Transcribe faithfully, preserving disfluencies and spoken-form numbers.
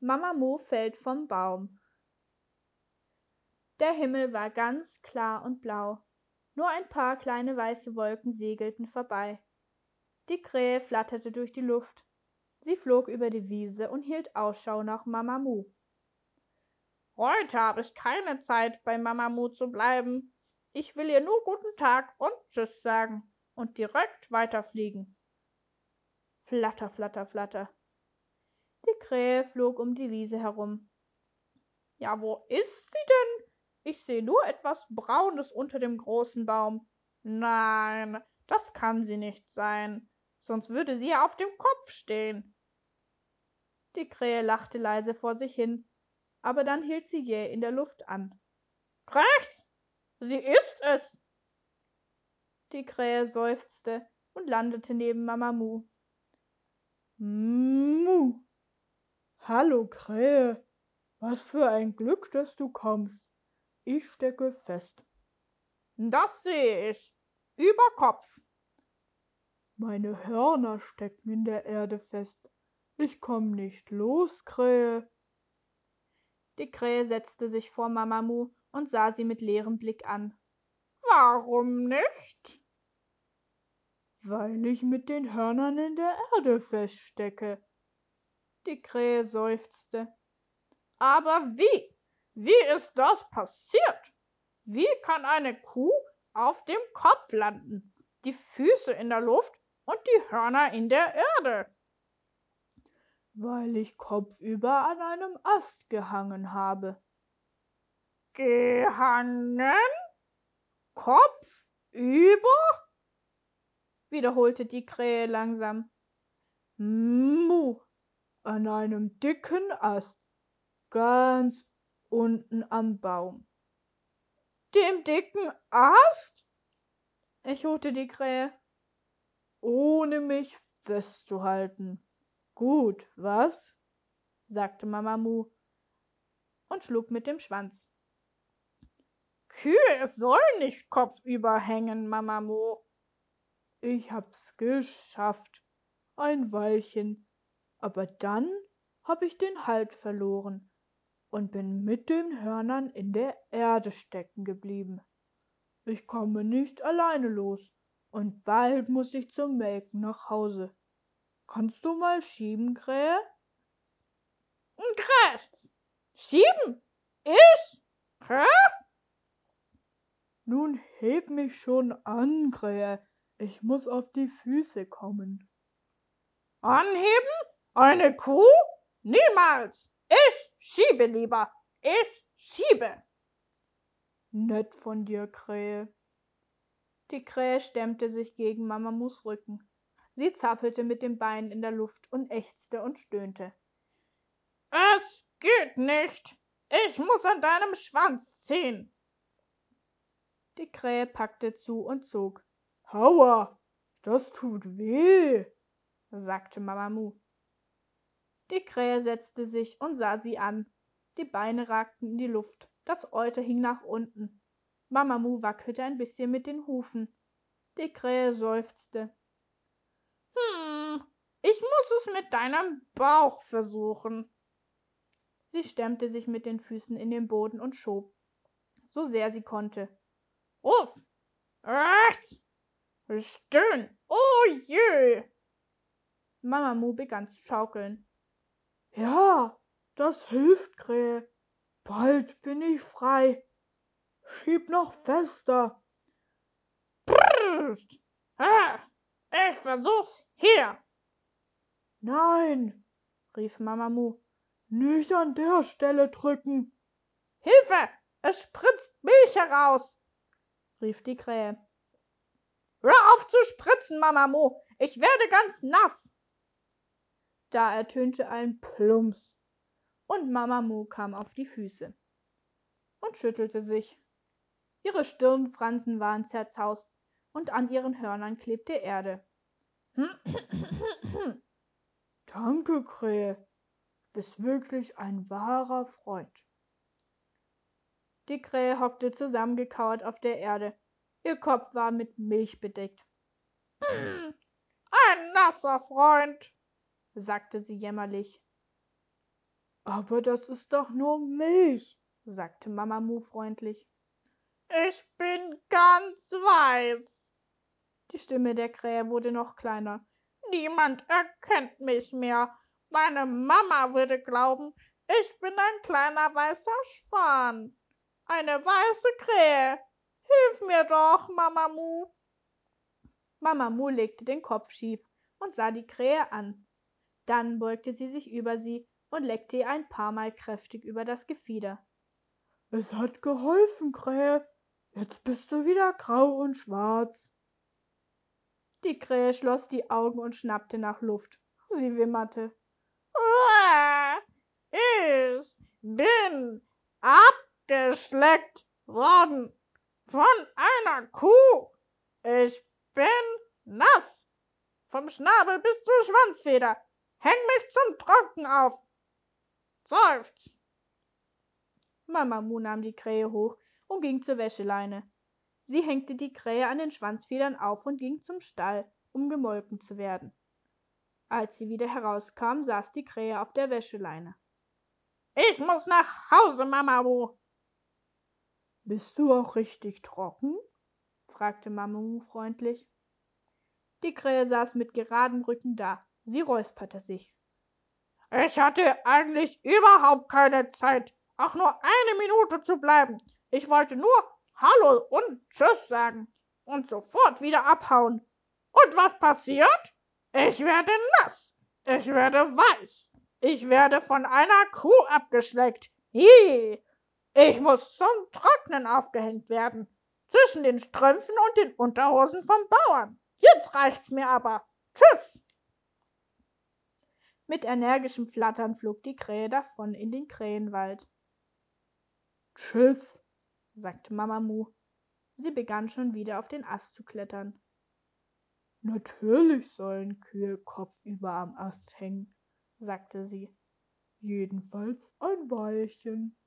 Mama Mu fällt vom Baum. Der Himmel war ganz klar und blau. Nur ein paar kleine weiße Wolken segelten vorbei. Die Krähe flatterte durch die Luft. Sie flog über die Wiese und hielt Ausschau nach Mama Mu. »Heute habe ich keine Zeit, bei Mama Mu zu bleiben. Ich will ihr nur guten Tag und Tschüss sagen und direkt weiterfliegen.« Flatter, flatter, flatter. Die Krähe flog um die Wiese herum. »Ja, wo ist sie denn? Ich sehe nur etwas Braunes unter dem großen Baum. Nein, das kann sie nicht sein, sonst würde sie ja auf dem Kopf stehen.« Die Krähe lachte leise vor sich hin, aber dann hielt sie jäh in der Luft an. »Rechts! Sie ist es!« Die Krähe seufzte und landete neben Mama Mu. »Mu! Hallo Krähe, was für ein Glück, dass du kommst. Ich stecke fest.« »Das sehe ich. Über Kopf.« »Meine Hörner stecken in der Erde fest. Ich komm nicht los, Krähe.« Die Krähe setzte sich vor Mama Mu und sah sie mit leerem Blick an. »Warum nicht?« »Weil ich mit den Hörnern in der Erde feststecke.« Die Krähe seufzte. »Aber wie? Wie ist das passiert? Wie kann eine Kuh auf dem Kopf landen, die Füße in der Luft und die Hörner in der Erde?« »Weil ich kopfüber an einem Ast gehangen habe.« »Gehangen? Kopfüber?« wiederholte die Krähe langsam. »Mu, an einem dicken Ast, ganz unten am Baum.« »Dem dicken Ast?« echote die Krähe. »Ohne mich festzuhalten. Gut, was?« sagte Mama Mu und schlug mit dem Schwanz. »Kühe sollen nicht kopfüber hängen, Mama Mu.« »Ich hab's geschafft. Ein Weilchen. Aber dann hab ich den Halt verloren und bin mit den Hörnern in der Erde stecken geblieben. Ich komme nicht alleine los und bald muss ich zum Melken nach Hause. Kannst du mal schieben, Krähe?« »Rechts! Schieben? Ich? Hä?« »Nun heb mich schon an, Krähe. Ich muss auf die Füße kommen.« »Anheben? Eine Kuh? Niemals! Ich schiebe lieber! Ich schiebe!« »Nett von dir, Krähe.« Die Krähe stemmte sich gegen Mama Mus Rücken. Sie zappelte mit den Beinen in der Luft und ächzte und stöhnte. »Es geht nicht! Ich muss an deinem Schwanz ziehen!« Die Krähe packte zu und zog. »Aua, das tut weh«, sagte Mama Mu. Die Krähe setzte sich und sah sie an. Die Beine ragten in die Luft, das Euter hing nach unten. Mama Mu wackelte ein bisschen mit den Hufen. Die Krähe seufzte. »Hm, ich muss es mit deinem Bauch versuchen.« Sie stemmte sich mit den Füßen in den Boden und schob, so sehr sie konnte. »Uff! Rechts! Stöhn! Oh je!« Mama Mu begann zu schaukeln. »Ja, das hilft, Krähe. Bald bin ich frei. Schieb noch fester.« »Brrrst! Ah, ich versuch's hier.« »Nein«, rief Mama Mu, »nicht an der Stelle drücken.« »Hilfe! Es spritzt Milch heraus«, rief die Krähe. »Hör auf zu spritzen, Mama Mu, ich werde ganz nass.« Da ertönte ein Plumps, und Mama Mu kam auf die Füße und schüttelte sich. Ihre Stirnfransen waren zerzaust, und an ihren Hörnern klebte Erde. »Danke, Krähe, bist wirklich ein wahrer Freund.« Die Krähe hockte zusammengekauert auf der Erde. Ihr Kopf war mit Milch bedeckt. »Ein nasser Freund«, sagte sie jämmerlich. Aber das ist doch nur Milch, sagte Mama Mu freundlich. Ich bin ganz weiß. Die Stimme der Krähe wurde noch kleiner. Niemand erkennt mich mehr. Meine Mama würde glauben, ich bin ein kleiner weißer Schwan. Eine weiße Krähe. Hilf mir doch, Mama Mu. Mama Mu legte den Kopf schief und sah die Krähe an. Dann beugte sie sich über sie und leckte ihr ein paar Mal kräftig über das Gefieder. Es hat geholfen, Krähe. Jetzt bist du wieder grau und schwarz. Die Krähe schloss die Augen und schnappte nach Luft. Sie wimmerte. Uah, ich bin abgeschleckt worden von einer Kuh. Ich bin nass. Vom Schnabel bis zur Schwanzfeder. Häng mich zum Trocknen auf. Seufzt. Mama Mu nahm die Krähe hoch und ging zur Wäscheleine. Sie hängte die Krähe an den Schwanzfedern auf und ging zum Stall, um gemolken zu werden. Als sie wieder herauskam, saß die Krähe auf der Wäscheleine. Ich muss nach Hause, Mama Mu. Bist du auch richtig trocken? fragte Mama Mu freundlich. Die Krähe saß mit geradem Rücken da. Sie räusperte sich. Ich hatte eigentlich überhaupt keine Zeit, auch nur eine Minute zu bleiben. Ich wollte nur Hallo und Tschüss sagen und sofort wieder abhauen. Und was passiert? Ich werde nass. Ich werde weiß. Ich werde von einer Kuh abgeschleckt. Hi. Ich muss zum Trocknen aufgehängt werden. Zwischen den Strümpfen und den Unterhosen vom Bauern. Jetzt reicht's mir aber. Tschüss. Mit energischem Flattern flog die Krähe davon in den Krähenwald. Tschüss, sagte Mama Mu. Sie begann schon wieder auf den Ast zu klettern. Natürlich sollen Kühe kopfüber am Ast hängen, sagte sie. Jedenfalls ein Weilchen.